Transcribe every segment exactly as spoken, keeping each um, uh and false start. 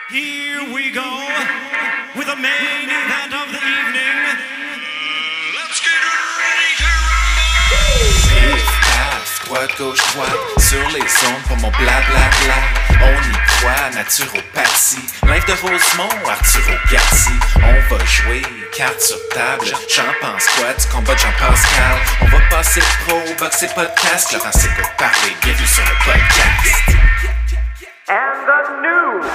Here we go with the main event of the evening. Let's get ready to rumble! Riff, paf, droite, gauche, droite, sur les ondes pour mon blablabla. On y croit, naturopathie. Live de Rosemont, Arturo Gatti. On va jouer, carte sur table. J'en pense quoi du combat de Jean-Pascal? On va passer pro, boxer podcast. Laurent s'écoute parler, bienvenue sur le podcast. And the news.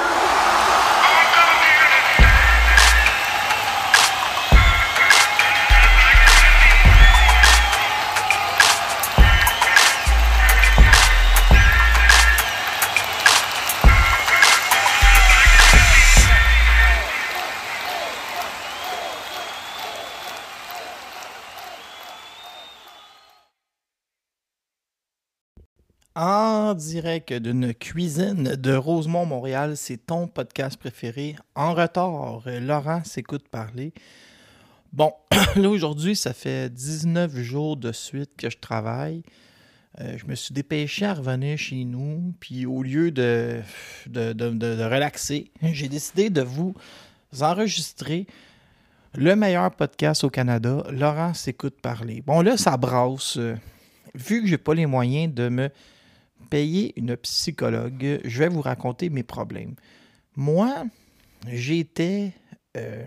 En direct d'une cuisine de Rosemont, Montréal, c'est ton podcast préféré. En retard, Laurent s'écoute parler. Bon, là aujourd'hui, ça fait dix-neuf jours de suite que je travaille. Euh, je me suis dépêché à revenir chez nous, puis au lieu de, de, de, de, de relaxer, j'ai décidé de vous enregistrer le meilleur podcast au Canada, Laurent s'écoute parler. Bon, là, ça brasse. Vu que j'ai pas les moyens de me payer une psychologue, je vais vous raconter mes problèmes. Moi, j'étais... Euh,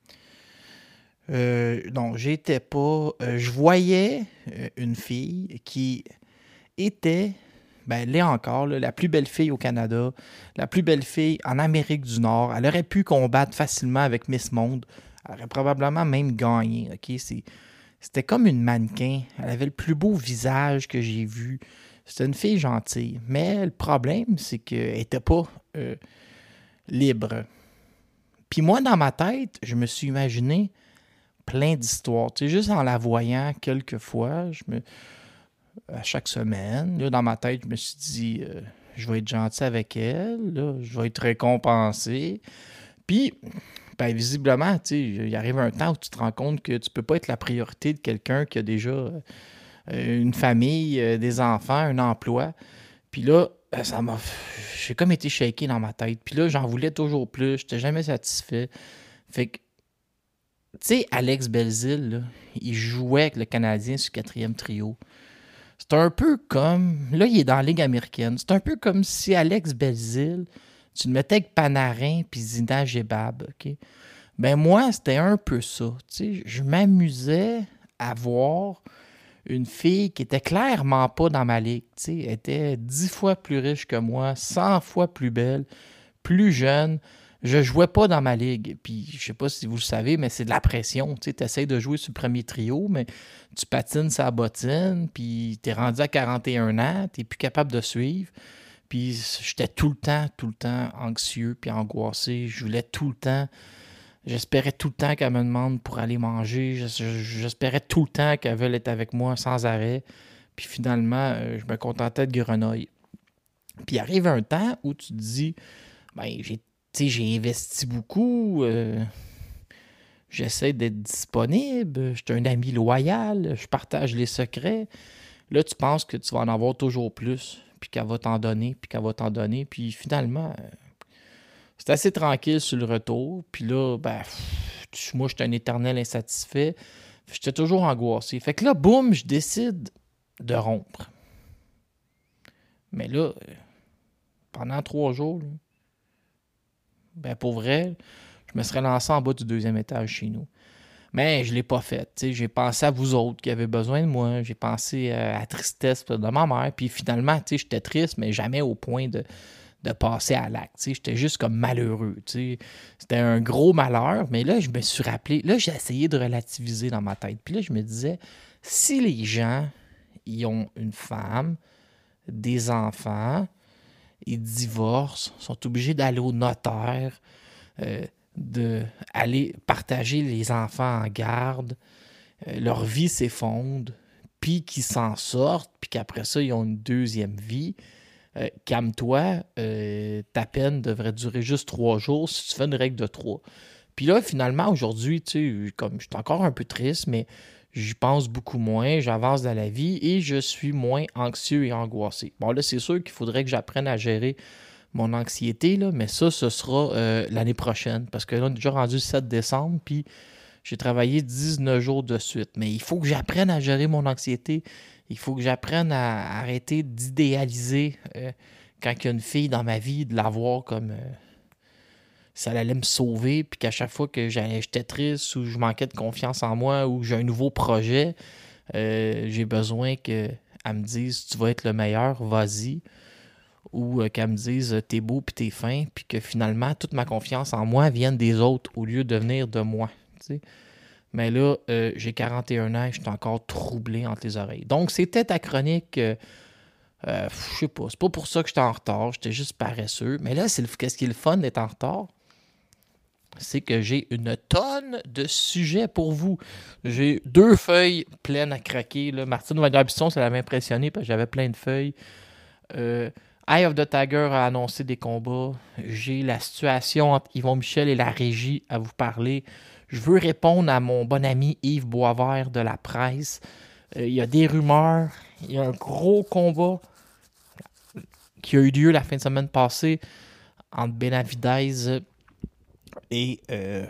euh, non, j'étais pas... Euh, je voyais euh, une fille qui était, ben elle est encore, là, la plus belle fille au Canada, la plus belle fille en Amérique du Nord. Elle aurait pu combattre facilement avec Miss Monde. Elle aurait probablement même gagné. Okay? C'est, c'était comme une mannequin. Elle avait le plus beau visage que j'ai vu. C'était une fille gentille. Mais le problème, c'est qu'elle n'était pas euh, libre. Puis moi, dans ma tête, je me suis imaginé plein d'histoires. Tu sais, juste en la voyant quelques fois, je me, à chaque semaine, là, dans ma tête, je me suis dit, euh, je vais être gentil avec elle, là, je vais être récompensé. Puis, ben, visiblement, tu sais, il arrive un temps où tu te rends compte que tu peux pas être la priorité de quelqu'un qui a déjà... Euh, une famille, euh, des enfants, un emploi. Puis là, ça m'a... J'ai comme été shaké dans ma tête. Puis là, j'en voulais toujours plus. Je n'étais jamais satisfait. Fait que, tu sais, Alex Belzile, là, il jouait avec le Canadien sur le quatrième trio. C'est un peu comme... Là, il est dans la Ligue américaine. C'est un peu comme si Alex Belzile, tu le mettais avec Panarin puis Zina Gebab, OK? Ben moi, c'était un peu ça. Tu sais, je m'amusais à voir... une fille qui était clairement pas dans ma ligue, tu sais, elle était dix fois plus riche que moi, cent fois plus belle, plus jeune. Je jouais pas dans ma ligue. Puis, je sais pas si vous le savez, mais c'est de la pression. Tu sais, tu essaies de jouer sur le premier trio, mais tu patines sa bottine, puis tu es rendu à quarante et un ans, tu n'es plus capable de suivre. Puis, j'étais tout le temps, tout le temps anxieux, puis angoissé. Je voulais tout le temps... J'espérais tout le temps qu'elle me demande pour aller manger. J'espérais tout le temps qu'elle veuille être avec moi sans arrêt. Puis finalement, je me contentais de Grenouille. Puis il arrive un temps où tu te dis, ben, j'ai, j'ai investi beaucoup, euh, j'essaie d'être disponible, je suis un ami loyal, je partage les secrets. Là, tu penses que tu vas en avoir toujours plus, puis qu'elle va t'en donner, puis qu'elle va t'en donner. Puis finalement... C'était assez tranquille sur le retour. Puis là, ben, pff, moi, j'étais un éternel insatisfait. J'étais toujours angoissé. Fait que là, boum, je décide de rompre. Mais là, pendant trois jours, là, ben, pour vrai, je me serais lancé en bas du deuxième étage chez nous. Mais je ne l'ai pas fait. T'sais. J'ai pensé à vous autres qui avez besoin de moi. J'ai pensé à la tristesse de ma mère. Puis finalement, j'étais triste, mais jamais au point de... de passer à l'acte. T'sais. J'étais juste comme malheureux. T'sais. C'était un gros malheur, mais là, je me suis rappelé, là, j'ai essayé de relativiser dans ma tête. Puis là, je me disais, si les gens, ils ont une femme, des enfants, ils divorcent, sont obligés d'aller au notaire, euh, d'aller partager les enfants en garde, euh, leur vie s'effondre, puis qu'ils s'en sortent, puis qu'après ça, ils ont une deuxième vie, Euh, calme-toi, euh, ta peine devrait durer juste trois jours si tu fais une règle de trois. Puis là, finalement, aujourd'hui, tu sais, comme je suis encore un peu triste, mais j'y pense beaucoup moins, j'avance dans la vie et je suis moins anxieux et angoissé. Bon, là, c'est sûr qu'il faudrait que j'apprenne à gérer mon anxiété, là, mais ça, ce sera euh, l'année prochaine. Parce que là, on est déjà rendu le sept décembre, puis j'ai travaillé dix-neuf jours de suite. Mais il faut que j'apprenne à gérer mon anxiété. Il faut que j'apprenne à arrêter d'idéaliser euh, quand il y a une fille dans ma vie, de la voir comme... Euh, ça allait me sauver, puis qu'à chaque fois que j'étais triste ou je manquais de confiance en moi ou j'ai un nouveau projet, euh, j'ai besoin qu'elle me dise « tu vas être le meilleur, vas-y », ou euh, qu'elle me dise « t'es beau puis t'es fin », puis que finalement, toute ma confiance en moi vienne des autres au lieu de venir de moi. T'sais. Mais là, euh, j'ai quarante et un ans et je suis encore troublé entre les oreilles. Donc, c'était ta chronique... Euh, euh, je sais pas, c'est pas pour ça que j'étais en retard, j'étais juste paresseux. Mais là, c'est le, qu'est-ce qui est le fun d'être en retard? C'est que j'ai une tonne de sujets pour vous. J'ai deux feuilles pleines à craquer. Là. Martine Vallière-Bisson, ça l'avait impressionné parce que j'avais plein de feuilles. Euh, Eye of the Tiger a annoncé des combats. J'ai la situation entre Yvon Michel et la régie à vous parler. Je veux répondre à mon bon ami Yves Boisvert de la presse. Euh, il y a des rumeurs. Il y a un gros combat qui a eu lieu la fin de semaine passée entre Benavidez et euh,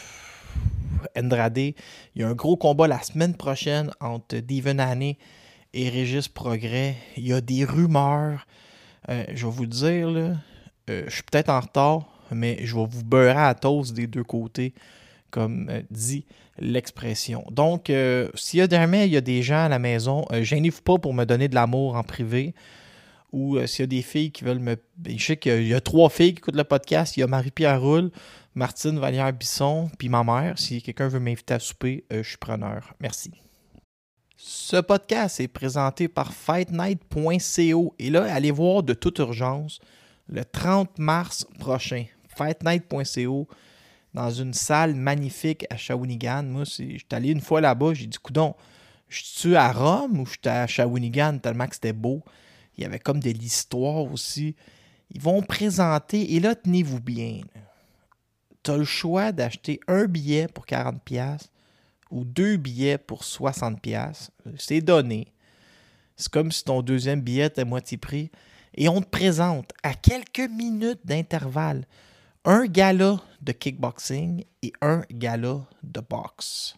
Andrade. Il y a un gros combat la semaine prochaine entre Devin Haney et Régis Prograis. Il y a des rumeurs. Euh, je vais vous le dire, là, euh, je suis peut-être en retard, mais je vais vous beurrer à toast des deux côtés, comme euh, dit l'expression. Donc, euh, s'il y a jamais il y a des gens à la maison, euh, gênez-vous pas pour me donner de l'amour en privé. Ou euh, s'il y a des filles qui veulent me... Je sais qu'il y a, il y a trois filles qui écoutent le podcast. Il y a Marie-Pierre Roule, Martine Vallière-Bisson, puis ma mère. Si quelqu'un veut m'inviter à souper, euh, je suis preneur. Merci. Ce podcast est présenté par fight night point co. Et là, allez voir de toute urgence le trente mars prochain. fight night point co, dans une salle magnifique à Shawinigan. Moi, je suis allé une fois là-bas, j'ai dit, coudonc, je suis à Rome ou je suis à Shawinigan tellement que c'était beau. Il y avait comme de l'histoire aussi. Ils vont présenter, et là, tenez-vous bien. Tu as le choix d'acheter un billet pour quarante dollars ou deux billets pour soixante dollars. C'est donné. C'est comme si ton deuxième billet était à moitié prix. Et on te présente à quelques minutes d'intervalle un gala de kickboxing et un gala de boxe.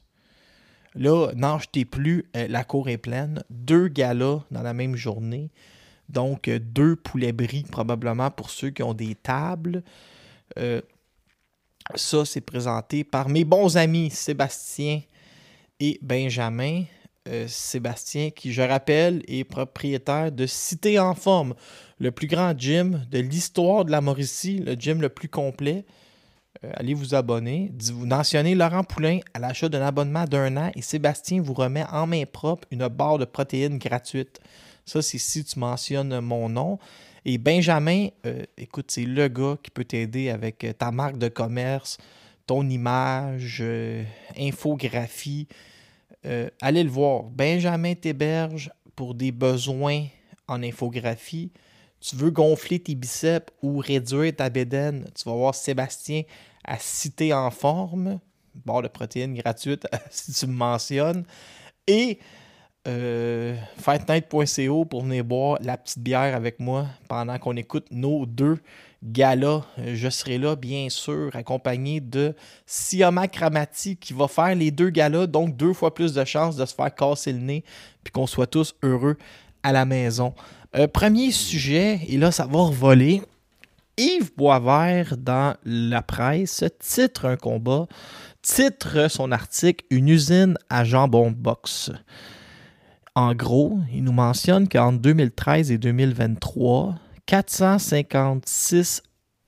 Là, n'achetez plus, euh, la cour est pleine. Deux galas dans la même journée. Donc, euh, deux poulets bris probablement pour ceux qui ont des tables. Euh, ça, c'est présenté par mes bons amis Sébastien et Benjamin. Euh, Sébastien, qui, je rappelle, est propriétaire de Cité en Forme, le plus grand gym de l'histoire de la Mauricie, le gym le plus complet. Euh, allez vous abonner. Vous mentionnez Laurent Poulain à l'achat d'un abonnement d'un an et Sébastien vous remet en main propre une barre de protéines gratuite. Ça, c'est si tu mentionnes mon nom. Et Benjamin, euh, écoute, c'est le gars qui peut t'aider avec ta marque de commerce, ton image, euh, infographie. Euh, allez le voir. Benjamin t'héberge pour des besoins en infographie. Tu veux gonfler tes biceps ou réduire ta bédaine, tu vas voir Sébastien à Cité en Forme. Barre de protéines gratuite si tu me mentionnes. Et euh, fight night point co pour venir boire la petite bière avec moi pendant qu'on écoute nos deux galas. Je serai là, bien sûr, accompagné de Sioma Kramati qui va faire les deux galas, donc deux fois plus de chances de se faire casser le nez puis qu'on soit tous heureux à la maison. Euh, premier sujet, et là, ça va revoler. Yves Boisvert, dans la presse, titre un combat, titre son article « Une usine à jambon boxe ». En gros, il nous mentionne qu'entre deux mille treize et deux mille vingt-trois, quatre cent cinquante-six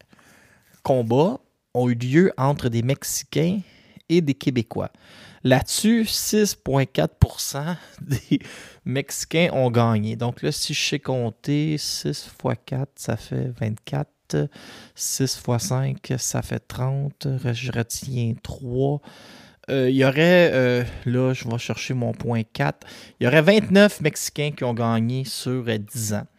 combats ont eu lieu entre des Mexicains et des Québécois. Là-dessus, six virgule quatre pour cent des Mexicains ont gagné. Donc là, si je sais compter, six fois quatre, ça fait vingt-quatre. six fois cinq, ça fait trente. Je retiens trois. Euh, il y aurait, euh, là, je vais chercher mon point quatre. Il y aurait vingt-neuf Mexicains qui ont gagné sur dix ans.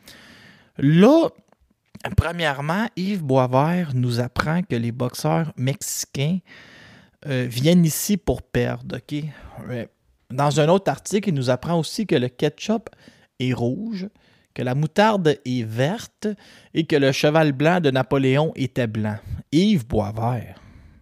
Là, premièrement, Yves Boisvert nous apprend que les boxeurs mexicains euh, viennent ici pour perdre. Okay? Dans un autre article, il nous apprend aussi que le ketchup est rouge, que la moutarde est verte et que le cheval blanc de Napoléon était blanc. Yves Boisvert.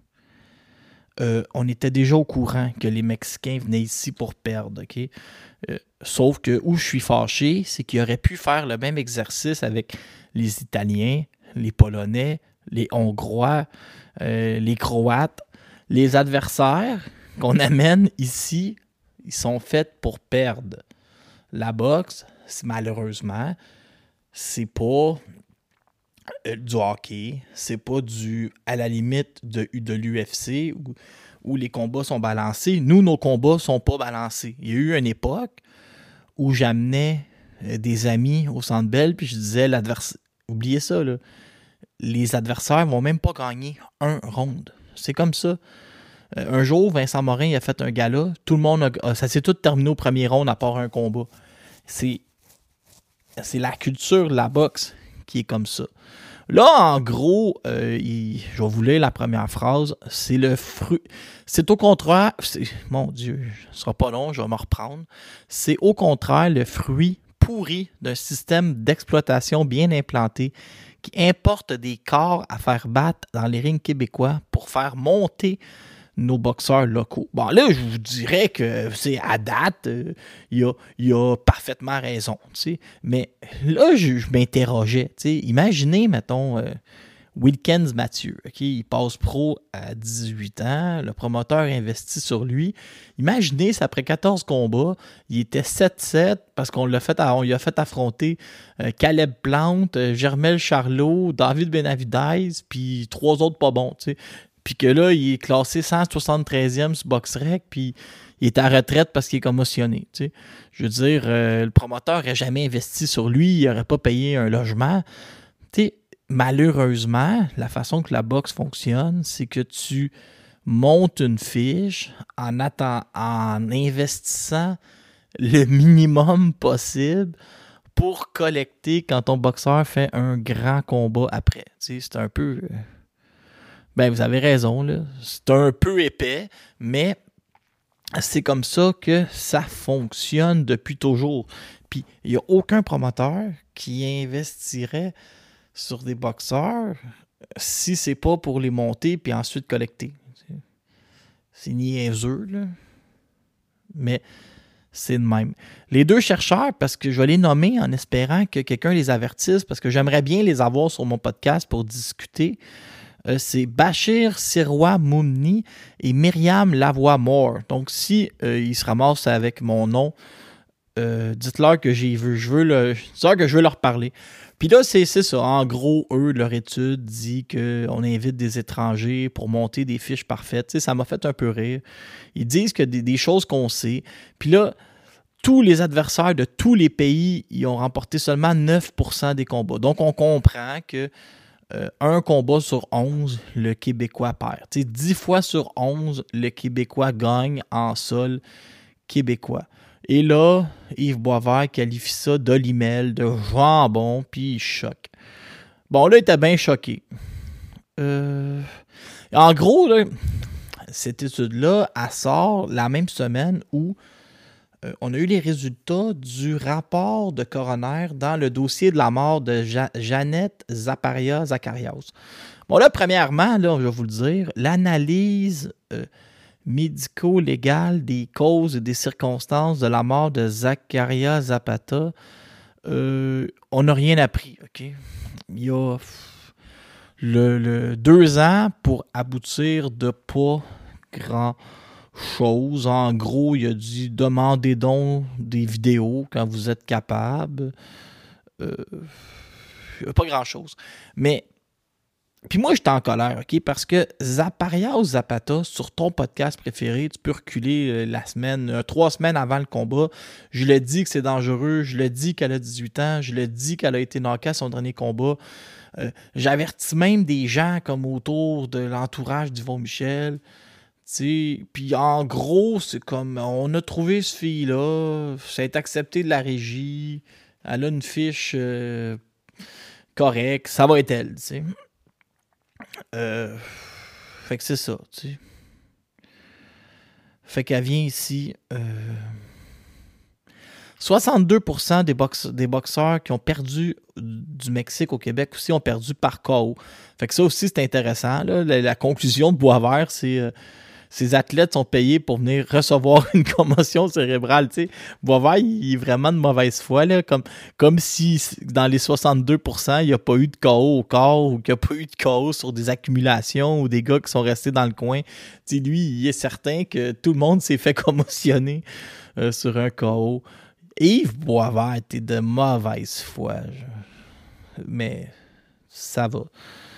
Euh, on était déjà au courant que les Mexicains venaient ici pour perdre, OK? Euh, sauf que où je suis fâché, c'est qu'ils auraient pu faire le même exercice avec les Italiens, les Polonais, les Hongrois, euh, les Croates. Les adversaires qu'on amène ici, ils sont faits pour perdre. La boxe, c'est, malheureusement, c'est pas euh, du hockey, c'est pas du à la limite de, de l'U F C où, où les combats sont balancés. Nous, nos combats sont pas balancés. Il y a eu une époque où j'amenais euh, des amis au Centre Bell puis je disais l'adversaire, oubliez ça là, les adversaires vont même pas gagner un round. C'est comme ça. Euh, un jour, Vincent Morin il a fait un gala, tout le monde a, ça s'est tout terminé au premier round à part un combat. C'est, c'est la culture de la boxe qui est comme ça. Là, en gros, euh, il, je vais vous lire la première phrase. C'est le fruit. C'est au contraire. C'est, mon Dieu, ce sera pas long, je vais me reprendre. C'est au contraire le fruit pourri d'un système d'exploitation bien implanté qui importe des corps à faire battre dans les rings québécois pour faire monter nos boxeurs locaux. Bon, là, je vous dirais que c'est à date, euh, il, a, il a parfaitement raison, tu sais. Mais là, je, je m'interrogeais, tu sais. Imaginez, mettons, euh, Wilkins Mathieu, OK? Il passe pro à dix-huit ans, le promoteur investit sur lui. Imaginez, c'est après quatorze combats, il était sept sept parce qu'on l'a fait, on lui a fait affronter euh, Caleb Plante, euh, Germel Charlot, David Benavidez, puis trois autres pas bons, tu sais. Puis que là, il est classé cent soixante-treizième sur BoxRec, puis il est à retraite parce qu'il est commotionné. Tu sais. Je veux dire, euh, le promoteur n'aurait jamais investi sur lui, il n'aurait pas payé un logement. Tu sais, malheureusement, la façon que la boxe fonctionne, c'est que tu montes une fiche en, atten- en investissant le minimum possible pour collecter quand ton boxeur fait un grand combat après. Tu sais, c'est un peu... Euh, Ben, vous avez raison, là. C'est un peu épais, mais c'est comme ça que ça fonctionne depuis toujours. Puis, il n'y a aucun promoteur qui investirait sur des boxeurs si c'est pas pour les monter puis ensuite collecter. C'est niaiseux, là. Mais c'est de même. Les deux chercheurs, parce que je vais les nommer en espérant que quelqu'un les avertisse, parce que j'aimerais bien les avoir sur mon podcast pour discuter. Euh, c'est Bachir Sirois Moumni et Myriam Lavoie-Moore. Donc, si euh, ils se ramassent avec mon nom, euh, dites-leur que j'ai vu, je veux le, dites-leur que je veux leur parler. Puis là, c'est, c'est ça. En gros, eux, leur étude dit qu'on invite des étrangers pour monter des fiches parfaites. Tu sais, ça m'a fait un peu rire. Ils disent que des, des choses qu'on sait. Puis là, tous les adversaires de tous les pays, ils ont remporté seulement neuf pour cent des combats. Donc, on comprend que Euh, un combat sur onze, le Québécois perd. T'sais, dix fois sur onze, le Québécois gagne en sol québécois. Et là, Yves Boisvert qualifie ça d'olimel, de jambon, puis il choque. Bon, là, il était bien choqué. Euh... En gros, là, cette étude-là, elle sort la même semaine où Euh, on a eu les résultats du rapport de coroner dans le dossier de la mort de ja- Jeannette Zaparia-Zacharias. Bon, là, premièrement, là, je vais vous le dire, l'analyse euh, médico-légale des causes et des circonstances de la mort de Zacharia Zapata, euh, on n'a rien appris, OK? Il y a pff, le, le deux ans pour aboutir de pas grand chose. En gros, il a dit demandez donc des vidéos quand vous êtes capable. Euh, pas grand-chose. Mais, puis moi, j'étais en colère, OK? Parce que Zaparia ou Zapata, sur ton podcast préféré, tu peux reculer euh, la semaine, euh, trois semaines avant le combat. Je le dis que c'est dangereux. Je le dis qu'elle a dix-huit ans. Je le dis qu'elle a été knockée à son dernier combat. Euh, j'avertis même des gens comme autour de l'entourage d'Yvon Michel. Puis en gros, c'est comme on a trouvé ce fille-là, ça a été accepté de la régie, elle a une fiche euh, correcte, ça va être elle, tu sais. Euh, fait que c'est ça, tu sais. Fait qu'elle vient ici. Euh... soixante-deux pour cent des, boxe, des boxeurs qui ont perdu du Mexique au Québec aussi ont perdu par K O. Fait que ça aussi, c'est intéressant. Là. La, la conclusion de Boisvert, c'est euh, ces athlètes sont payés pour venir recevoir une commotion cérébrale. T'sais. Boisvert, il est vraiment de mauvaise foi. Là, comme, comme si dans les soixante-deux pour cent, il n'y a pas eu de K O au corps ou qu'il n'y a pas eu de K O sur des accumulations ou des gars qui sont restés dans le coin. T'sais, lui, il est certain que tout le monde s'est fait commotionner euh, sur un K O. Yves Boisvert, t'es de mauvaise foi. Je... Mais ça va.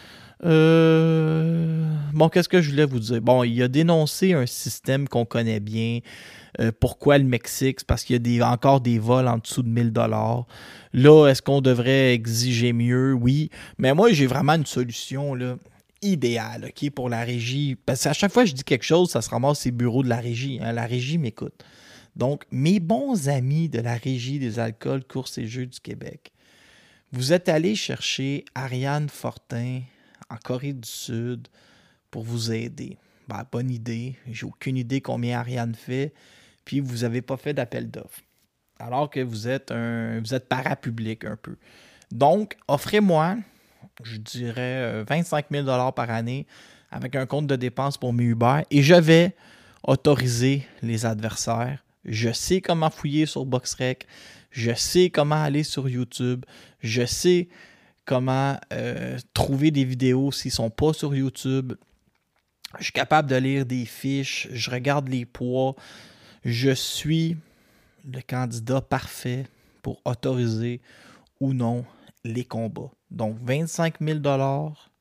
Euh... Bon, qu'est-ce que je voulais vous dire? Bon, il a dénoncé un système qu'on connaît bien. Euh, pourquoi le Mexique? C'est parce qu'il y a des, encore des vols en dessous de mille dollars. Là, est-ce qu'on devrait exiger mieux? Oui. Mais moi, j'ai vraiment une solution là, idéale okay, pour la régie. Parce qu'à chaque fois que je dis quelque chose, ça se ramasse ces bureaux de la régie. Hein? La régie m'écoute. Donc, mes bons amis de la Régie des alcools, courses et jeux du Québec, vous êtes allés chercher Ariane Fortin en Corée du Sud pour vous aider. Ben, bonne idée. J'ai aucune idée combien Ariane fait. Puis, vous n'avez pas fait d'appel d'offres. Alors que vous êtes un, vous êtes parapublic un peu. Donc, offrez-moi, je dirais, vingt-cinq mille dollars par année avec un compte de dépenses pour mes Uber et je vais autoriser les adversaires. Je sais comment fouiller sur BoxRec. Je sais comment aller sur YouTube. Je sais comment euh, trouver des vidéos s'ils ne sont pas sur YouTube. Je suis capable de lire des fiches. Je regarde les poids. Je suis le candidat parfait pour autoriser ou non les combats. Donc, vingt-cinq mille dollars,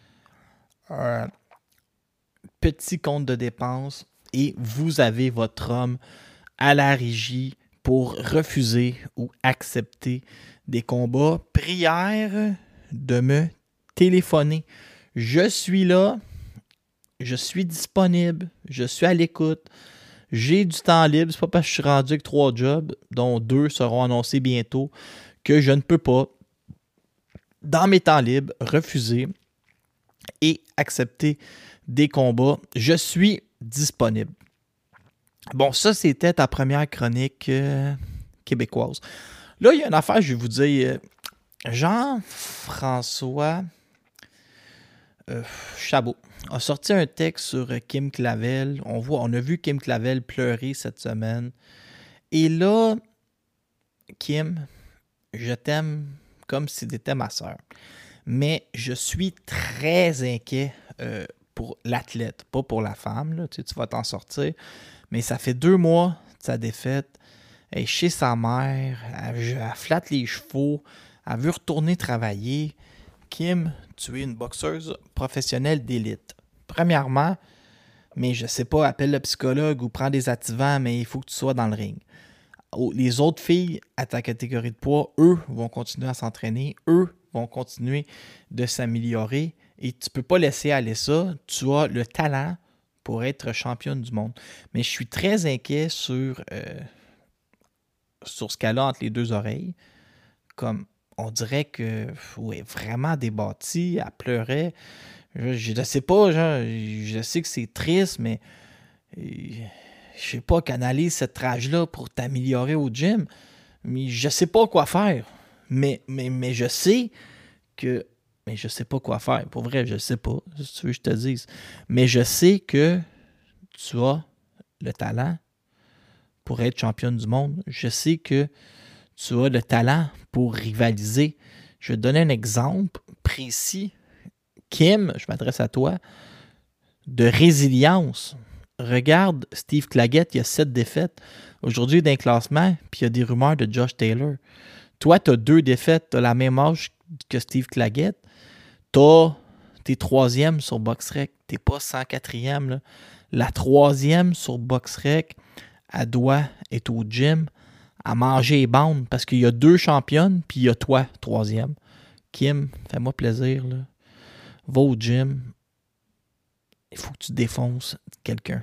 un petit compte de dépenses et vous avez votre homme à la régie pour refuser ou accepter des combats. Prière de me téléphoner. Je suis là, je suis disponible, je suis à l'écoute, j'ai du temps libre. C'est pas parce que je suis rendu avec trois jobs, dont deux seront annoncés bientôt, que je ne peux pas, dans mes temps libres, refuser et accepter des combats. Je suis disponible. Bon, ça, c'était ta première chronique euh, québécoise. Là, il y a une affaire, je vais vous dire. Jean-François euh, Chabot a sorti un texte sur Kim Clavel. On voit, on a vu Kim Clavel pleurer cette semaine. Et là, Kim, je t'aime comme si tu étais ma sœur. Mais je suis très inquiet euh, pour l'athlète, pas pour la femme. Là. Tu sais, tu vas t'en sortir. Mais ça fait deux mois de sa défaite. Elle est chez sa mère. Elle, elle flatte les chevaux. Elle veut retourner travailler. Kim, tu es une boxeuse professionnelle d'élite. Premièrement, mais je sais pas, appelle le psychologue ou prends des activants, mais il faut que tu sois dans le ring. Les autres filles à ta catégorie de poids, eux, vont continuer à s'entraîner. Eux vont continuer de s'améliorer. Et tu peux pas laisser aller ça. Tu as le talent pour être championne du monde. Mais je suis très inquiet sur, euh, sur ce qu'elle a entre les deux oreilles. Comme on dirait que ouais, vraiment débattie, elle pleurait. Je ne sais pas, genre, je sais que c'est triste, mais je sais pas, canalise cette rage-là pour t'améliorer au gym. Mais je sais pas quoi faire. Mais, mais, mais je sais que Mais je sais pas quoi faire. Pour vrai, je sais pas. Si tu veux que je te dise. Mais je sais que tu as le talent pour être championne du monde. Je sais que tu as le talent pour rivaliser. Je vais te donner un exemple précis. Kim, je m'adresse à toi, de résilience. Regarde Steve Claggett, il y a sept défaites. Aujourd'hui, il y a un classement, puis il y a des rumeurs de Josh Taylor. Toi, tu as deux défaites. Tu as la même âge que Steve Claggett. T'as, t'es troisième sur BoxRec. T'es pas cent quatrième. Là. La troisième sur BoxRec, elle doit être au gym à manger les bandes parce qu'il y a deux championnes puis il y a toi, troisième. Kim, fais-moi plaisir. Là. Va au gym. Il faut que tu défonces quelqu'un.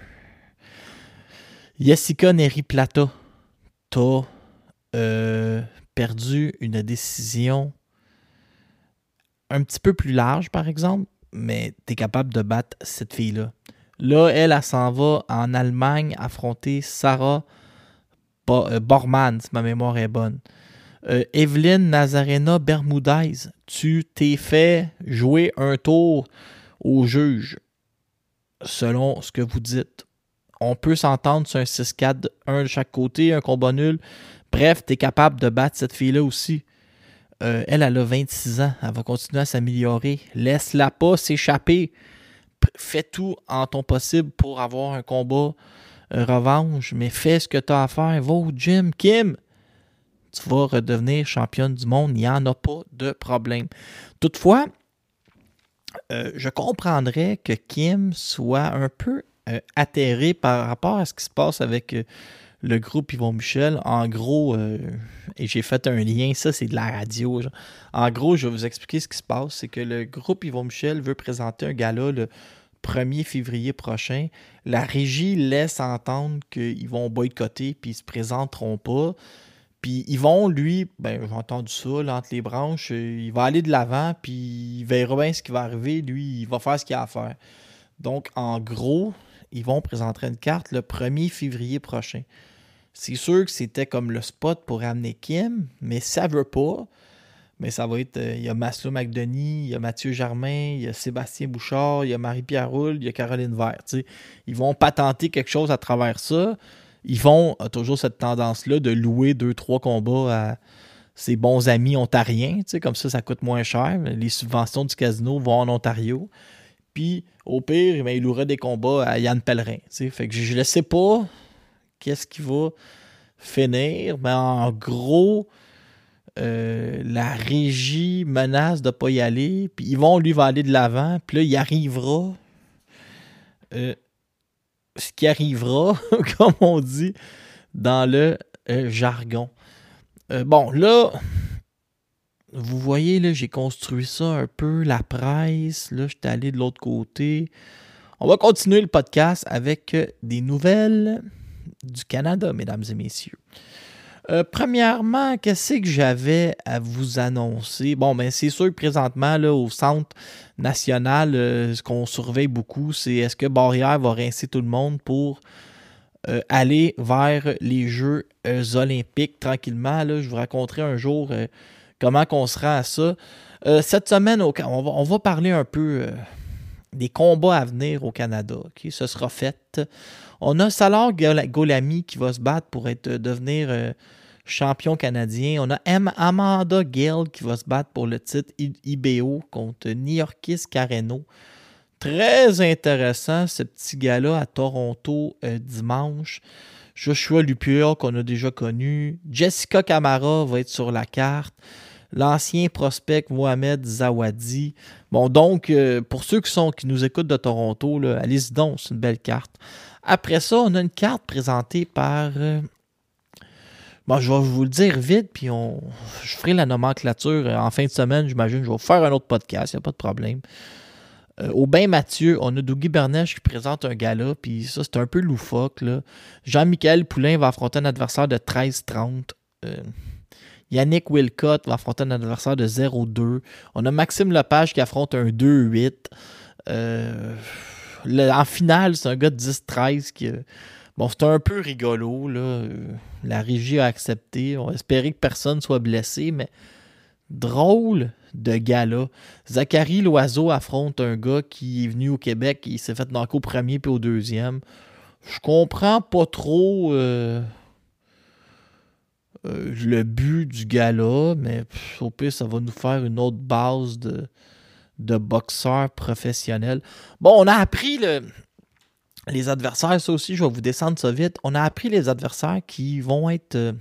Jessica Neri-Plata, t'as euh, perdu une décision un petit peu plus large, par exemple, mais tu es capable de battre cette fille-là. Là, elle, elle s'en va en Allemagne affronter Sarah Bo- euh, Borman, si ma mémoire est bonne. Euh, Evelyn Nazarena Bermudez, tu t'es fait jouer un tour au juge, selon ce que vous dites. On peut s'entendre sur un six quatre, un de chaque côté, un combat nul. Bref, tu es capable de battre cette fille-là aussi. Euh, elle, elle a vingt-six ans. Elle va continuer à s'améliorer. Laisse-la pas s'échapper. P- fais tout en ton possible pour avoir un combat euh, revanche, mais fais ce que tu as à faire. Va au gym. Kim, tu vas redevenir championne du monde. Il n'y en a pas de problème. Toutefois, euh, je comprendrais que Kim soit un peu euh, atterrée par rapport à ce qui se passe avec euh, le groupe Yvon Michel. En gros, euh, et j'ai fait un lien, ça c'est de la radio. Genre. En gros, je vais vous expliquer ce qui se passe. C'est que le groupe Yvon Michel veut présenter un gala le premier février prochain. La régie laisse entendre qu'ils vont boycotter puis ils ne se présenteront pas. Puis Yvon, lui, ben j'ai entendu ça là, entre les branches, il va aller de l'avant, puis il verra bien ce qui va arriver. Lui, il va faire ce qu'il a à faire. Donc, en gros, Yvon présenterait une carte le premier février prochain. C'est sûr que c'était comme le spot pour amener Kim, mais ça veut pas. Mais ça va être, il euh, y a Maslow McDonie, il y a Mathieu Germain, il y a Sébastien Bouchard, il y a Marie-Pierre Roule, il y a Caroline Vert. T'sais. Ils vont patenter quelque chose à travers ça. Yvon a toujours cette tendance-là de louer deux, trois combats à ses bons amis ontariens. Comme ça, ça coûte moins cher. Les subventions du casino vont en Ontario. Puis, au pire, ben, il louerait des combats à Yann Pellerin. T'sais. Fait que je ne sais pas qu'est-ce qui va finir. Mais en gros, euh, la régie menace de ne pas y aller. Puis Yvon, lui, va aller de l'avant. Puis là, il arrivera... Euh, ce qui arrivera, comme on dit, dans le euh, jargon. Euh, bon, là, vous voyez, là, j'ai construit ça un peu, la presse. Là, je suis allé de l'autre côté. On va continuer le podcast avec euh, des nouvelles du Canada, mesdames et messieurs. Euh, premièrement, qu'est-ce que j'avais à vous annoncer? Bon, ben c'est sûr que présentement, là, au Centre national, euh, ce qu'on surveille beaucoup, c'est est-ce que Barrière va rincer tout le monde pour euh, aller vers les Jeux euh, olympiques tranquillement. Là, je vous raconterai un jour euh, comment on se rend à ça. Euh, cette semaine, on va, on va parler un peu euh, des combats à venir au Canada. Okay? Ce sera fait. On a Salar Golami qui va se battre pour être, devenir euh, champion canadien. On a M- Amanda Gill qui va se battre pour le titre I B O contre Niorkis Carreno. Très intéressant ce petit gars-là à Toronto euh, dimanche. Joshua Lupia qu'on a déjà connu. Jessica Camara va être sur la carte. L'ancien prospect Mohamed Zawadi. Bon, donc, euh, pour ceux qui, sont, qui nous écoutent de Toronto, là, allez-y donc, c'est une belle carte. Après ça, on a une carte présentée par... Euh, bon, je vais vous le dire vite, puis on, je ferai la nomenclature en fin de semaine, j'imagine. Je vais faire un autre podcast, il n'y a pas de problème. Euh, au Bain Mathieu, on a Dougie Bernèche qui présente un gala, puis ça, c'est un peu loufoque. Là. Jean-Michel Poulain va affronter un adversaire de treize trente. Euh, Yannick Wilcott va affronter un adversaire de zéro deux. On a Maxime Lepage qui affronte un deux huit. Euh... Le, en finale, c'est un gars de dix treize qui... Bon, c'est un peu rigolo, là. La régie a accepté. On espérait que personne soit blessé, mais drôle de gala. Zachary Loiseau affronte un gars qui est venu au Québec, il s'est fait knocker au premier puis au deuxième. Je comprends pas trop euh, euh, le but du gala, mais pff, au pire, ça va nous faire une autre base de... de boxeurs professionnels. Bon, on a appris le, les adversaires, ça aussi, je vais vous descendre ça vite. On a appris les adversaires qui vont être euh,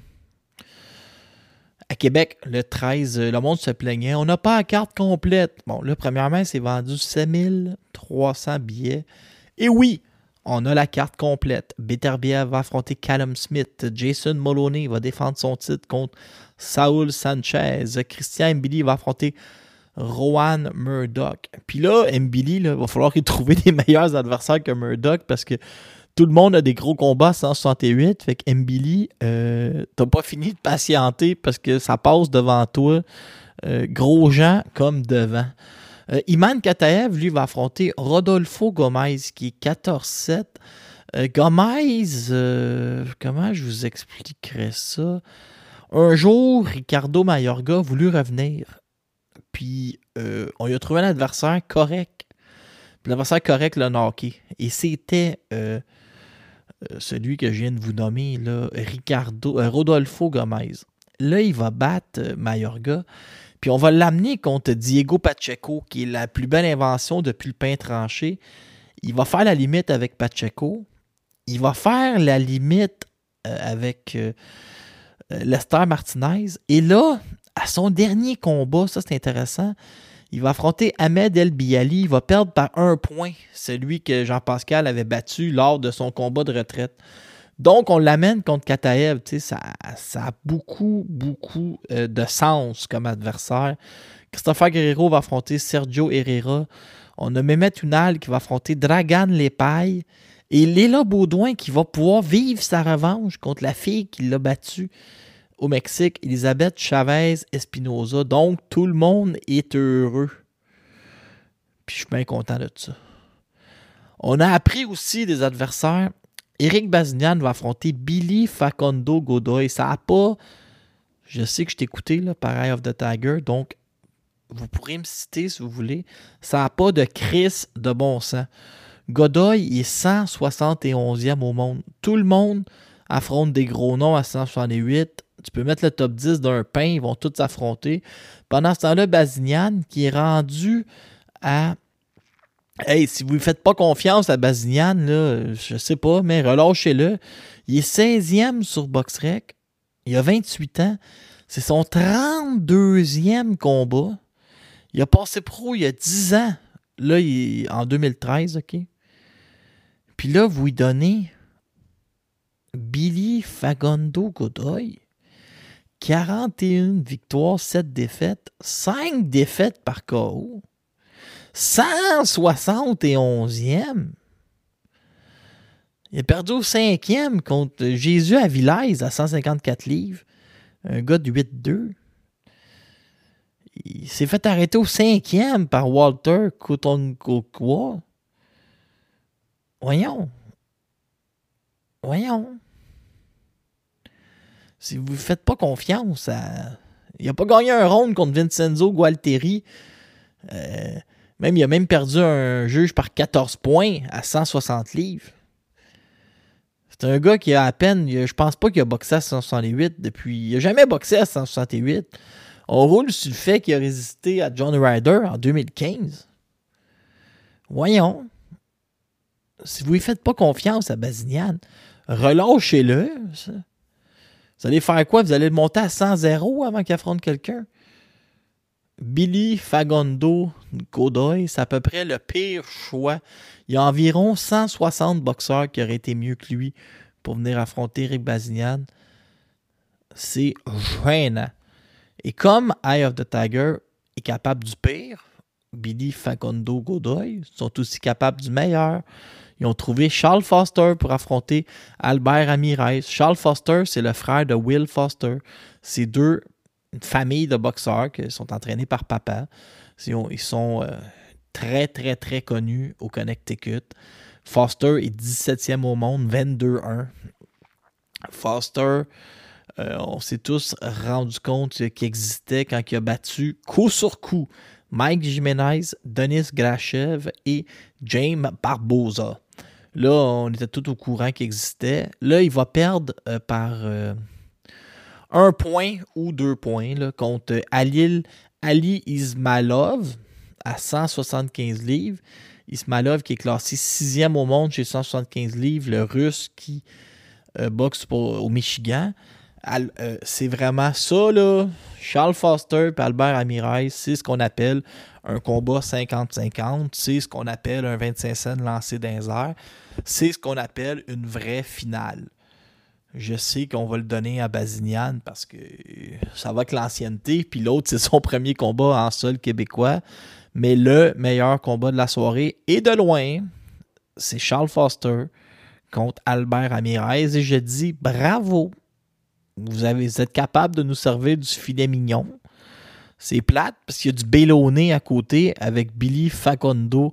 à Québec le treize. Le monde se plaignait. On n'a pas la carte complète. Bon, là, premièrement, c'est vendu sept mille trois cents billets. Et oui, on a la carte complète. Beterbiev va affronter Callum Smith. Jason Moloney va défendre son titre contre Saul Sanchez. Christian Mbili va affronter Rowan Murdoch. Puis là, Mbili, il va falloir qu'il trouve des meilleurs adversaires que Murdoch parce que tout le monde a des gros combats à cent soixante-huit. Fait que Mbili, euh, t'as pas fini de patienter parce que ça passe devant toi. Euh, gros gens comme devant. Euh, Iman Kataev, lui, va affronter Rodolfo Gomez qui est quatorze sept. Euh, Gomez, euh, comment je vous expliquerais ça? Un jour, Ricardo Mayorga a voulu revenir. Puis, euh, on lui a trouvé un adversaire correct. Puis l'adversaire correct l'a knocké. Et c'était euh, euh, celui que je viens de vous nommer, là, Ricardo, euh, Rodolfo Gomez. Là, il va battre euh, Mayorga. Puis on va l'amener contre Diego Pacheco, qui est la plus belle invention depuis le pain tranché. Il va faire la limite avec Pacheco. Il va faire la limite euh, avec euh, Lester Martinez. Et là, à son dernier combat, ça c'est intéressant, il va affronter Ahmed El Biali. Il va perdre par un point, celui que Jean-Pascal avait battu lors de son combat de retraite. Donc, on l'amène contre Kataev. Tu sais, ça, ça a beaucoup, beaucoup euh, de sens comme adversaire. Christopher Guerrero va affronter Sergio Herrera. On a Mehmet Unal qui va affronter Dragan Lepay. Et Léla Baudouin qui va pouvoir vivre sa revanche contre la fille qui l'a battue au Mexique, Elisabeth Chavez Espinoza. Donc, tout le monde est heureux. Puis, je suis bien content de ça. On a appris aussi des adversaires. Eric Bazignan va affronter Billy Facundo Godoy. Ça n'a pas... Je sais que je t'ai écouté, là, par Eye of the Tiger, donc vous pourrez me citer si vous voulez. Ça n'a pas de Chris de bon sens. Godoy il est cent soixante et onzième au monde. Tout le monde affronte des gros noms à cent soixante-huit. Tu peux mettre le top dix d'un pain, ils vont tous s'affronter. Pendant ce temps-là, Bazignan, qui est rendu à... Hey, si vous ne faites pas confiance à Bazignan, là, je sais pas, mais relâchez-le. Il est seizième sur BoxRec. Il a vingt-huit ans. C'est son trente-deuxième combat. Il a passé pro il y a dix ans. Là, il est en deux mille treize, OK? Puis là, vous lui donnez Billy Facundo Godoy. quarante et une victoires, sept défaites. cinq défaites par K O. cent soixante et onzième. Il a perdu au cinquième contre Jésus Avilés à cent cinquante-quatre livres. Un gars de huit deux. Il s'est fait arrêter au cinquième par Walter Kotonkokwa. Voyons. Voyons. Si vous ne faites pas confiance à... Il n'a pas gagné un round contre Vincenzo Gualtieri. Euh... Même, il a même perdu un juge par quatorze points à cent soixante livres. C'est un gars qui a à peine... Je je pense pas qu'il a boxé à cent soixante-huit depuis... Il n'a jamais boxé à cent soixante-huit. On roule sur le fait qu'il a résisté à John Ryder en deux mille quinze. Voyons. Si vous ne faites pas confiance à Bazignan, relâchez-le. Ça. Vous allez faire quoi? Vous allez le monter à cent zéro avant qu'il affronte quelqu'un? Billy Facundo Godoy, c'est à peu près le pire choix. Il y a environ cent soixante boxeurs qui auraient été mieux que lui pour venir affronter Eric Bazignan. C'est gênant. Et comme Eye of the Tiger est capable du pire, Billy Facundo Godoy sont aussi capables du meilleur. Ils ont trouvé Charles Foster pour affronter Albert Ramirez. Charles Foster, c'est le frère de Will Foster. C'est deux une famille de boxeurs qui sont entraînés par papa. Ils sont euh, très, très, très connus au Connecticut. Foster est dix-septième au monde, vingt-deux un. Foster, euh, on s'est tous rendu compte qu'il existait quand il a battu coup sur coup Mike Jimenez, Denis Grachev et Jaime Barboza. Là, on était tous au courant qu'il existait. Là, il va perdre euh, par... Euh, un point ou deux points là, contre Ali, Ali Ismailov à cent soixante-quinze livres. Ismailov qui est classé sixième au monde chez cent soixante-quinze livres, le Russe qui euh, boxe pour, au Michigan. Al, euh, c'est vraiment ça, là. Charles Foster et Albert Ramirez, c'est ce qu'on appelle un combat cinquante cinquante. C'est ce qu'on appelle un vingt-cinq cents lancé dans les airs. C'est ce qu'on appelle une vraie finale. Je sais qu'on va le donner à Bazignan parce que ça va avec l'ancienneté. Puis l'autre, c'est son premier combat en sol québécois. Mais le meilleur combat de la soirée, et de loin, c'est Charles Foster contre Albert Ramirez. Et je dis bravo. Vous, avez, vous êtes capable de nous servir du filet mignon. C'est plate parce qu'il y a du bélonné à côté avec Billy Facundo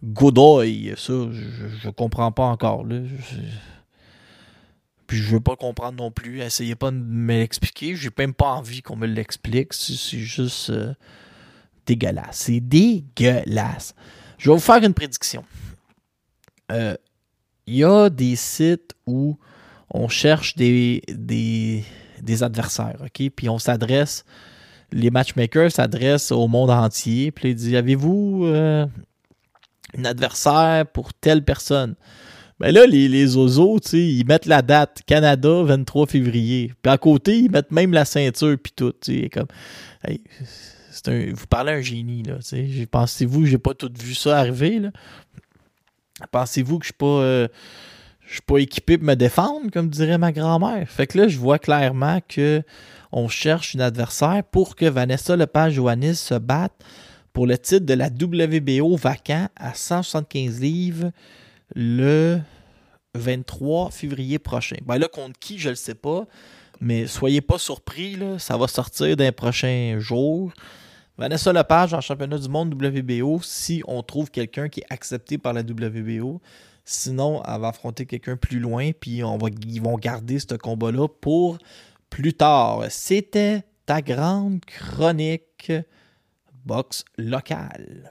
Godoy. Ça, je, je comprends pas encore. Là. Je, puis je veux pas comprendre non plus. Essayez pas de me l'expliquer. J'ai même pas envie qu'on me l'explique. C'est, c'est juste euh, dégueulasse. C'est dégueulasse. Je vais vous faire une prédiction. Il euh, y a des sites où on cherche des, des, des adversaires, OK? Puis on s'adresse, les matchmakers s'adressent au monde entier. Puis ils disent, avez-vous euh, un adversaire pour telle personne? Ben là, les, les ozos, tu sais, ils mettent la date, Canada, vingt-trois février. Puis à côté, ils mettent même la ceinture, puis tout, tu sais, comme... Hey, c'est un, vous parlez à un génie, là, tu sais. Pensez-vous que j'ai pas tout vu ça arriver, là? Pensez-vous que je suis pas... Euh, je suis pas équipé pour me défendre, comme dirait ma grand-mère? Fait que là, je vois clairement que on cherche une adversaire pour que Vanessa Lepage-Johannis se batte pour le titre de la W B O vacant à cent soixante-quinze livres le vingt-trois février prochain. Ben là, contre qui, je le sais pas, mais soyez pas surpris, là, ça va sortir dans les prochains jours. Vanessa Lepage en championnat du monde W B O, si on trouve quelqu'un qui est accepté par la W B O. Sinon, elle va affronter quelqu'un plus loin, puis on va, ils vont garder ce combat-là pour plus tard. C'était ta grande chronique boxe locale.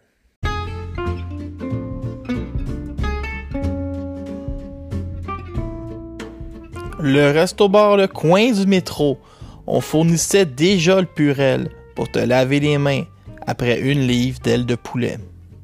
Le resto-bar Le Coin du Métro, on fournissait déjà le Purel pour te laver les mains après une livre d'ailes de poulet.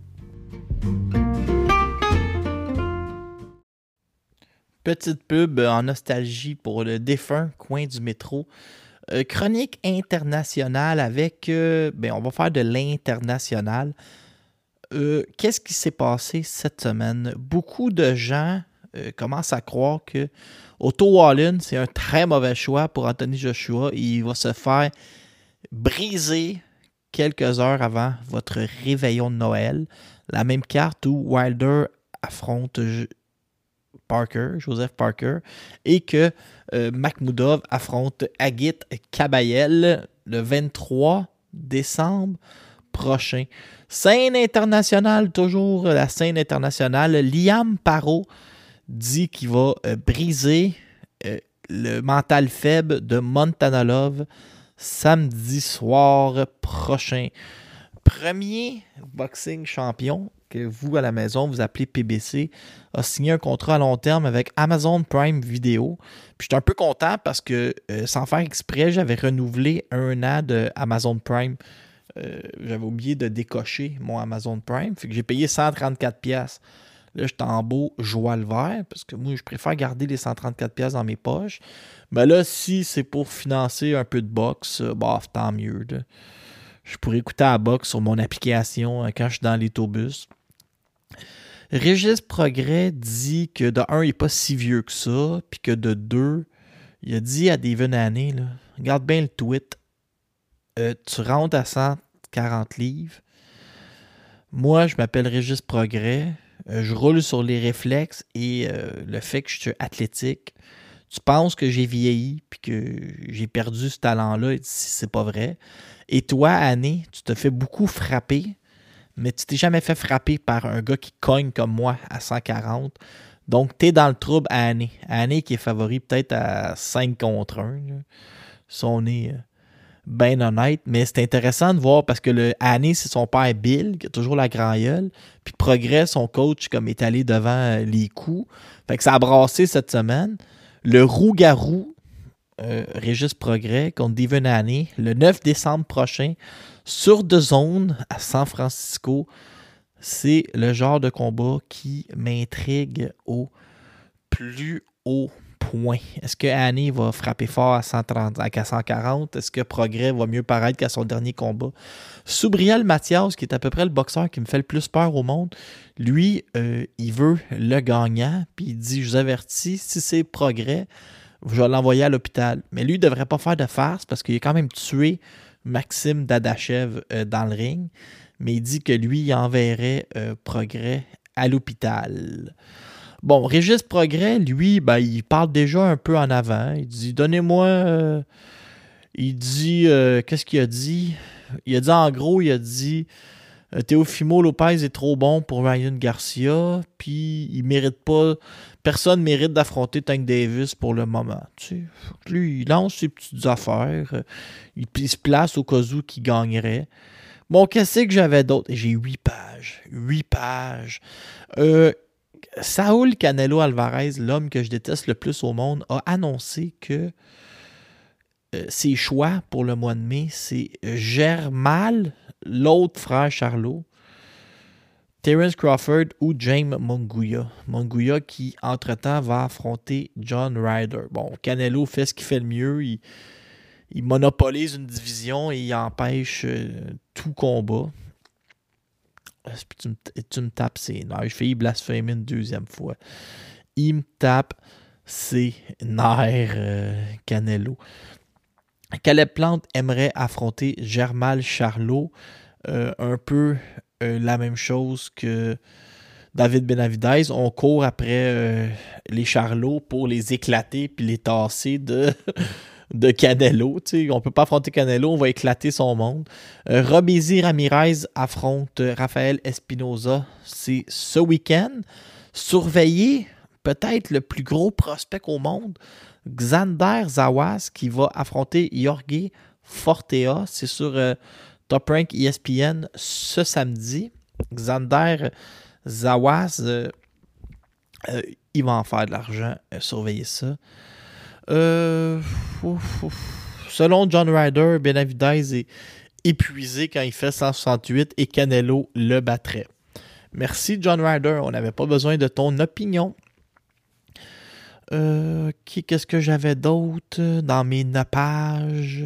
Petite pub en nostalgie pour le défunt Coin du Métro. Euh, chronique internationale avec... Euh, ben, on va faire de l'international. Euh, qu'est-ce qui s'est passé cette semaine? Beaucoup de gens euh, commencent à croire que Otto Wallin, c'est un très mauvais choix pour Anthony Joshua. Il va se faire briser quelques heures avant votre réveillon de Noël. La même carte où Wilder affronte Parker, Joseph Parker, et que euh, Makhmoudov affronte Agit Kabayel le vingt-trois décembre prochain. Scène internationale, toujours la scène internationale. Liam Paro dit qu'il va euh, briser euh, le mental faible de Montanalov samedi soir prochain. Premier boxing champion que vous, à la maison, vous appelez P B C, a signé un contrat à long terme avec Amazon Prime Video. Puis j'étais un peu content parce que, euh, sans faire exprès, j'avais renouvelé un an de Amazon Prime. Euh, j'avais oublié de décocher mon Amazon Prime. Fait que j'ai payé cent trente-quatre dollars. Là, j'étais en beau joie le vert parce que moi, je préfère garder les cent trente-quatre dollars dans mes poches. Mais là, si c'est pour financer un peu de boxe, bah, tant mieux. Là. Je pourrais écouter la boxe sur mon application quand je suis dans l'autobus. Régis Progrès dit que de un, il n'est pas si vieux que ça, puis que de deux, il a dit à Devin Haney, là, regarde bien le tweet, euh, tu rentres à cent quarante livres. Moi, je m'appelle Régis Progrès, euh, je roule sur les réflexes et euh, le fait que je suis athlétique. Tu penses que j'ai vieilli puis que j'ai perdu ce talent-là, c'est pas vrai. Et toi, Haney, tu te fais beaucoup frapper, mais tu t'es jamais fait frapper par un gars qui cogne comme moi à cent quarante. Donc, tu es dans le trouble à Haney. Haney qui est favori peut-être à cinq contre un. Là. Si on est bien honnête. Mais c'est intéressant de voir parce que le Haney, c'est son père Bill, qui a toujours la grand gueule. Puis Progrès, son coach, comme est allé devant les coups. Fait que ça a brassé cette semaine. Le Roux-Garou, euh, Régis Progrès contre Devin Haney, le neuf décembre prochain, sur The Zone à San Francisco. C'est le genre de combat qui m'intrigue au plus haut point. Est-ce que Haney va frapper fort à cent trente, à cent quarante? Est-ce que Progrès va mieux paraître qu'à son dernier combat? Soubriel Mathias, qui est à peu près le boxeur qui me fait le plus peur au monde, lui, euh, il veut le gagnant, puis il dit, je vous avertis, si c'est Progrès, je vais l'envoyer à l'hôpital. Mais lui, il ne devrait pas faire de farce parce qu'il a quand même tué Maxime Dadachev euh, dans le ring. Mais il dit que lui, il enverrait euh, Progrès à l'hôpital. Bon, Régis Progrès, lui, ben, il parle déjà un peu en avant. Il dit, donnez-moi... Euh, il dit... Euh, qu'est-ce qu'il a dit? Il a dit, en gros, il a dit... Euh, Teofimo Lopez est trop bon pour Ryan Garcia, puis il mérite pas... Personne mérite d'affronter Tank Davis pour le moment. Tu sais. Lui, il lance ses petites affaires, euh, il, il se place au cas où qu'il gagnerait. Bon, qu'est-ce que j'avais d'autre? J'ai huit pages. huit pages. Euh, Saúl Canelo Alvarez, l'homme que je déteste le plus au monde, a annoncé que euh, ses choix pour le mois de mai, c'est Germal, l'autre frère Charlo, Terence Crawford ou Jaime Munguia. Munguia qui, entre-temps, va affronter John Ryder. Bon, Canelo fait ce qu'il fait le mieux. Il, il monopolise une division et il empêche euh, tout combat. Puis tu, me, tu me tapes ses nerfs. Je fais blasphémer une deuxième fois. Il me tape ses nerfs, euh, Canelo. Caleb Plant aimerait affronter Germal Charlo. Euh, un peu euh, la même chose que David Benavidez. On court après euh, les Charlo pour les éclater puis les tasser de, de Canelo. T'sais, on ne peut pas affronter Canelo, on va éclater son monde. Euh, Robeisy Ramirez affronte Rafael Espinoza. C'est ce week-end. Surveillez peut-être le plus gros prospect au monde, Xander Zawas, qui va affronter Jorge Fortea. C'est sur euh, Top Rank E S P N ce samedi. Xander Zawas, euh, euh, il va en faire de l'argent. Euh, surveillez ça. Euh, ouf, ouf. Selon John Ryder, Benavidez est épuisé quand il fait cent soixante-huit et Canelo le battrait. Merci John Ryder, on n'avait pas besoin de ton opinion. Euh, qu'est-ce que j'avais d'autre dans mes neuf pages?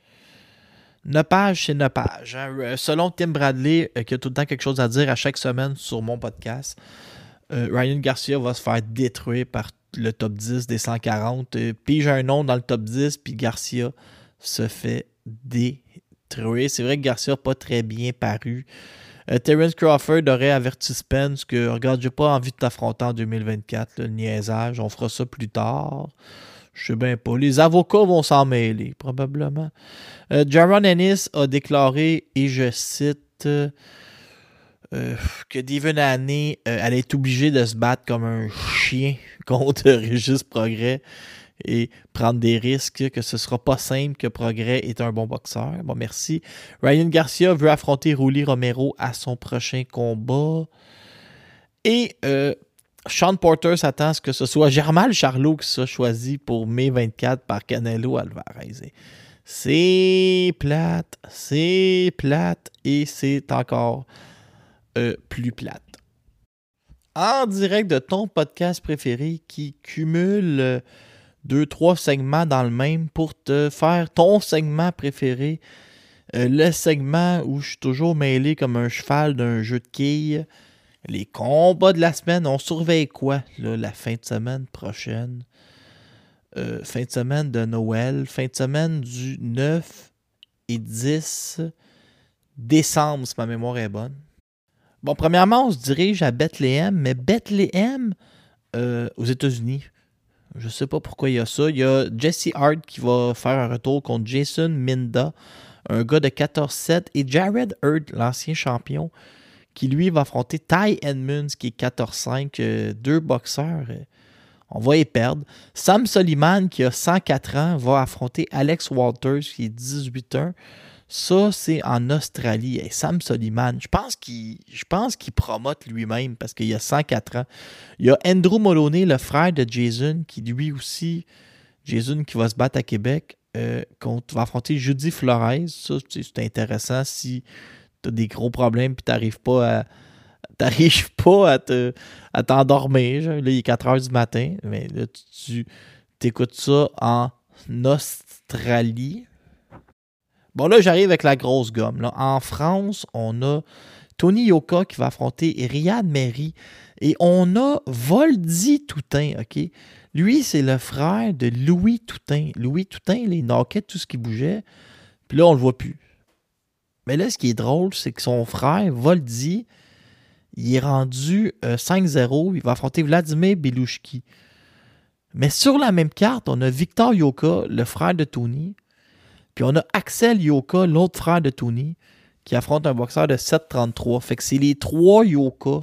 neuf pages, c'est neuf pages. Hein? Selon Tim Bradley, euh, qui a tout le temps quelque chose à dire à chaque semaine sur mon podcast, euh, Ryan Garcia va se faire détruire par le top dix des cent quarante. Euh, pige un nom dans le top dix, puis Garcia se fait détruire. C'est vrai que Garcia n'a pas très bien paru. Euh, Terence Crawford aurait averti Spence que « Regarde, j'ai pas envie de t'affronter en deux mille vingt-quatre, le niaisage, on fera ça plus tard. » Je sais bien pas. Les avocats vont s'en mêler, probablement. Euh, Jaron Ennis a déclaré, et je cite, euh, euh, que Devin Haney euh, allait être obligé de se battre comme un chien contre Régis Prograis et prendre des risques, que ce ne sera pas simple, que Prograis est un bon boxeur. Bon, merci. Ryan Garcia veut affronter Rolly Romero à son prochain combat. Et euh, Sean Porter s'attend à ce que ce soit Germal Charlo qui soit choisi pour mai vingt-quatre par Canelo Alvarez. C'est plate, c'est plate et c'est encore euh, plus plate. En direct de ton podcast préféré qui cumule euh, deux, trois segments dans le même pour te faire ton segment préféré. Euh, le segment où je suis toujours mêlé comme un cheval d'un jeu de quilles. Les combats de la semaine. On surveille quoi, là, la fin de semaine prochaine? Euh, fin de semaine de Noël. Fin de semaine du neuf et dix décembre, si ma mémoire est bonne. Bon, premièrement, on se dirige à Bethléem, mais Bethléem euh, aux États-Unis. Je ne sais pas pourquoi il y a ça. Il y a Jesse Hart qui va faire un retour contre Jason Minda, un gars de quatorze sept, et Jared Hurd, l'ancien champion, qui lui va affronter Ty Edmonds, qui est quatorze cinq. Euh, deux boxeurs, euh, on va y perdre. Sam Soliman, qui a cent quatre ans, va affronter Alex Walters, qui est dix-huit un. Ça, c'est en Australie. Hey, Sam Soliman, je pense qu'il je pense qu'il promote lui-même parce qu'il a cent quatre ans. Il y a Andrew Moloney, le frère de Jason, qui lui aussi, Jason qui va se battre à Québec, euh, contre, va affronter Judy Flores. Ça, c'est intéressant si tu as des gros problèmes et tu n'arrives pas à t'arrives pas à, te, à t'endormir. Genre. Là, il est quatre heures du matin, mais là, tu, tu écoutes ça en Australie. Bon, là, j'arrive avec la grosse gomme. Là. En France, on a Tony Yoka qui va affronter Riyad Mehri. Et on a Voldy Toutain, OK? Lui, c'est le frère de Louis Toutain. Louis Toutain, il knockait tout ce qui bougeait. Puis là, on le voit plus. Mais là, ce qui est drôle, c'est que son frère, Voldy, il est rendu euh, cinq zéro. Il va affronter Vladimir Belouchki. Mais sur la même carte, on a Victor Yoka, le frère de Tony. Puis on a Axel Yoka, l'autre frère de Tony, qui affronte un boxeur de sept trente-trois. Fait que c'est les trois Yoka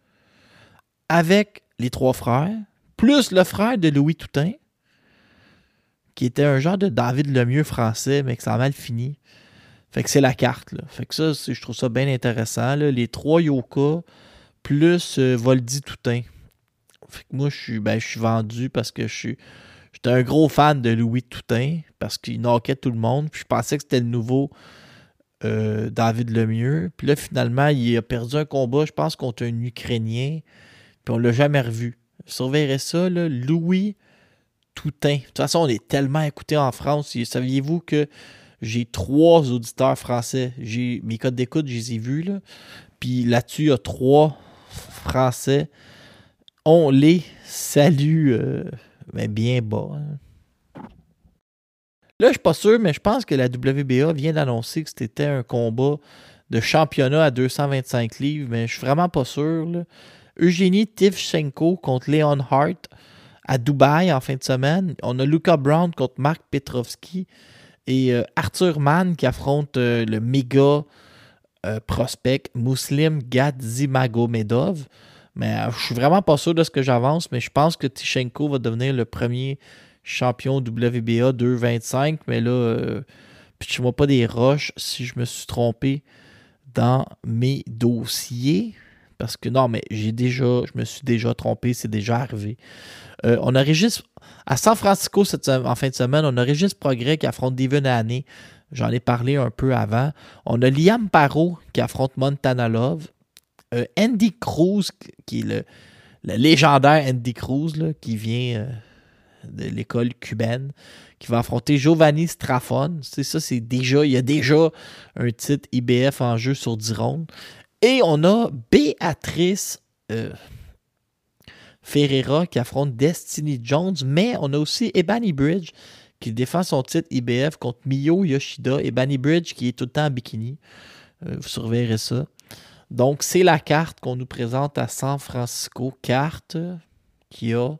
avec les trois frères, plus le frère de Louis Toutain, qui était un genre de David Lemieux français, mais que ça a mal fini. Fait que c'est la carte, là. Fait que ça, c'est, je trouve ça bien intéressant, là. Les trois Yoka plus euh, Voldy Toutain. Fait que moi, je suis ben, je suis vendu parce que je suis j'étais un gros fan de Louis Toutain parce qu'il knockait tout le monde. Puis je pensais que c'était le nouveau euh, David Lemieux. Puis là, finalement, il a perdu un combat, je pense, contre un Ukrainien. Puis on l'a jamais revu. Surveillerez ça, là, Louis Toutain. De toute façon, on est tellement écoutés en France. Saviez-vous que j'ai trois auditeurs français? J'ai, mes codes d'écoute, je les ai vus, là. Puis là-dessus, il y a trois Français. On les salue euh, mais bien bas. Hein. Là, je suis pas sûr, mais je pense que la W B A vient d'annoncer que c'était un combat de championnat à deux cent vingt-cinq livres, mais je suis vraiment pas sûr, là. Eugénie Tivchenko contre Leon Hart à Dubaï en fin de semaine. On a Luca Brown contre Mark Petrovski et euh, Arthur Mann qui affronte euh, le méga euh, prospect Muslim Gadzhimagomedov. Mais euh, je suis vraiment pas sûr de ce que j'avance, mais je pense que Tivchenko va devenir le premier champion W B A deux vingt-cinq. Mais là, euh, pitche-moi pas des roches si je me suis trompé dans mes dossiers. Parce que non, mais j'ai déjà, je me suis déjà trompé, c'est déjà arrivé. Euh, on a Régis, à San Francisco cette, en fin de semaine, on a Régis Progrès qui affronte Devin Haney. J'en ai parlé un peu avant. On a Liam Parot qui affronte Montana Love. Euh, Andy Cruz, qui est le, le légendaire Andy Cruz, là, qui vient euh, de l'école cubaine, qui va affronter Giovanni Strafon. C'est ça, c'est déjà, il y a déjà un titre I B F en jeu sur dix rondes. Et on a Béatrice euh, Ferreira qui affronte Destiny Jones, mais on a aussi Ebony Bridge qui défend son titre I B F contre Miyo Yoshida. Ebony Bridge qui est tout le temps en bikini. Euh, vous surveillerez ça. Donc, c'est la carte qu'on nous présente à San Francisco. Carte qui a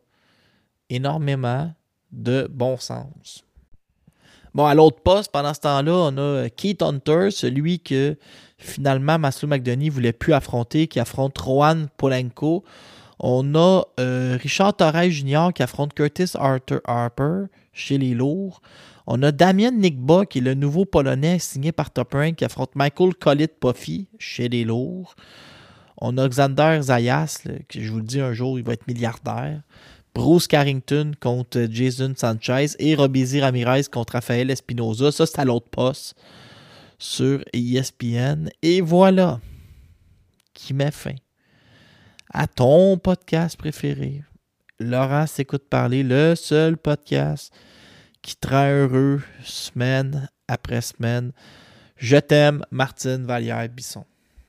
énormément de bon sens. Bon, à l'autre poste, pendant ce temps-là, on a Keith Hunter, celui que finalement Maslow McDonnie ne voulait plus affronter, qui affronte Rohan Polenko. On a euh, Richard Torres junior qui affronte Curtis Arthur Harper chez les lourds. On a Damien Nikba, qui est le nouveau Polonais signé par Top Rank, qui affronte Michael Kolit-Puffy chez les lourds. On a Xander Zayas, là, qui je vous le dis un jour, il va être milliardaire. Bruce Carrington contre Jason Sanchez et Robeisy Ramirez contre Rafael Espinoza. Ça, c'est à l'autre poste sur E S P N. Et voilà qui met fin à ton podcast préféré. Laurent s'écoute parler, le seul podcast qui te rend heureux semaine après semaine. Je t'aime, Martine Vallière-Bisson.